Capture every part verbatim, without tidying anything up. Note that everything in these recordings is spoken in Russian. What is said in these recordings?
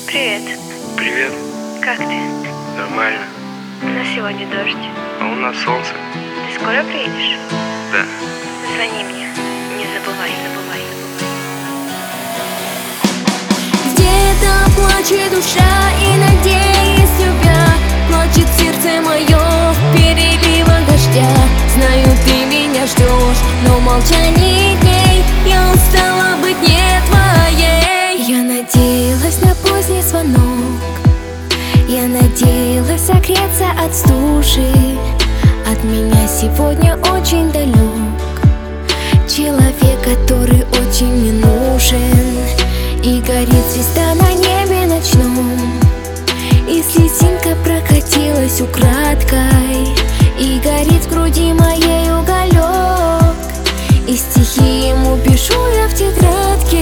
Привет. Привет. Как ты? Нормально. У нас сегодня дождь. А у нас солнце. Ты скоро приедешь? Да. Звони мне. Не забывай, забывай, забывай. Где-то плачет душа, и надеясь любя, плачет сердце мое в переливах дождя. Знаю, ты меня ждешь, но в молчании дней я устала быть не твоей. Я надеялась на поздний звонок, я надеялась согреться от стужи. От меня сегодня очень далек человек, который очень мне нужен. И горит звезда на небе ночном, и слезинка прокатилась украдкой. И горит в груди моей уголек, и стихи ему пишу я в тетрадке.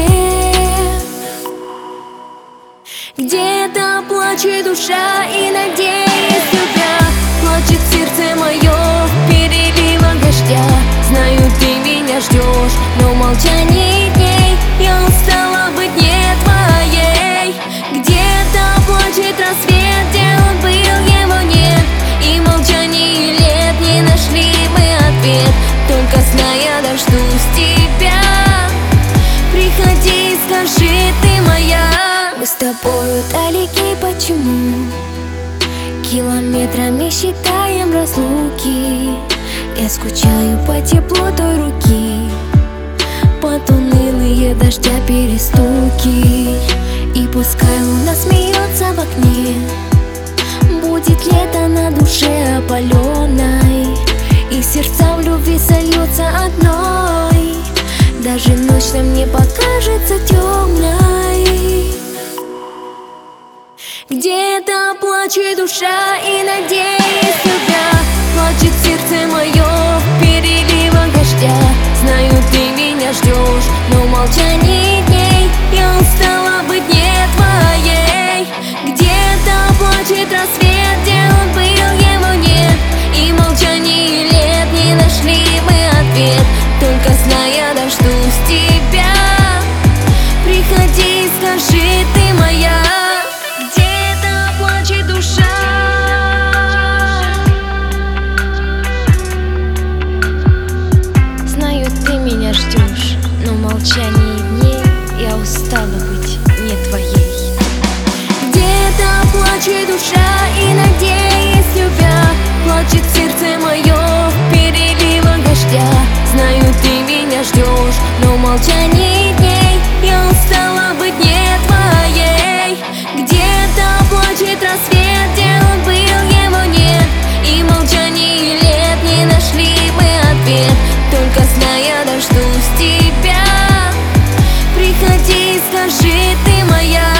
Где-то плачет душа, и надеясь любя, плачет сердце мое в переливах дождя. Знаю, ты меня ждешь, но в молчании дней я устала быть не твоей. Где-то плачет рассвет, где он был, его нет, и в молчании лет не нашли мы ответ. Только зная, дождусь тебя. Приходи и скажи, ты моя. Мы с тобою далеки, почему? Километрами считаем разлуки. Я скучаю по теплу той руки, под унылые дождя перестуки. И пускай луна смеется в окне, будет лето на душе опаленной, и сердца в любви сольются одной. Даже ночь нам не покажется темной. Где-то плачет душа, и надеясь любя, плачет сердце мое в переливах дождя. Знаю, ты меня ждешь, но в молчании дней я устала быть не твоей. Где-то плачет рассвет, где он был, его нет, и в молчании лет не нашли мы ответ. Только зная, дождусь тебя. Приходи и скажи, ты моя. Где-то плачет душа. Знаю, ты меня ждешь, но в молчании дней я устала быть не твоей. Где-то плачет душа, и надеясь любя, плачет сердце мое в переливах дождя. Знаю, ты меня ждешь, но в молчании дней я устала быть не твоей. Где-то плачет рассвет, где он был, его нет, и в молчании лет не нашли мы ответ. Только зная, дождусь тебя. Приходи и скажи, ты моя.